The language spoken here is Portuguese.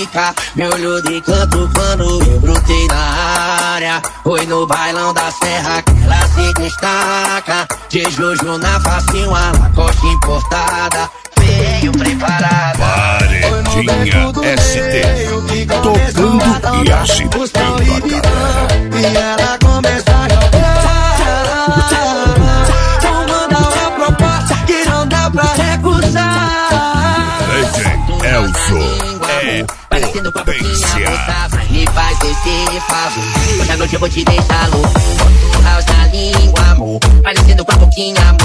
fica. Me olhou de canto quando eu brotei na área. Foi no bailão da serra que ela se destaca. De Jojo na face, uma Lacoste importada. Veio preparada. Paredinha ST, tocando e agitando a galera. E ela começa a jogar. Vou mandar uma proposta que não dá pra recusar. DJ Elzo é Parecendo com a boquinha potência. moça, mas me faz esse favor. Hoje à noite eu vou te deixar louco. Bota o house na língua, amor. Parecendo com a boquinha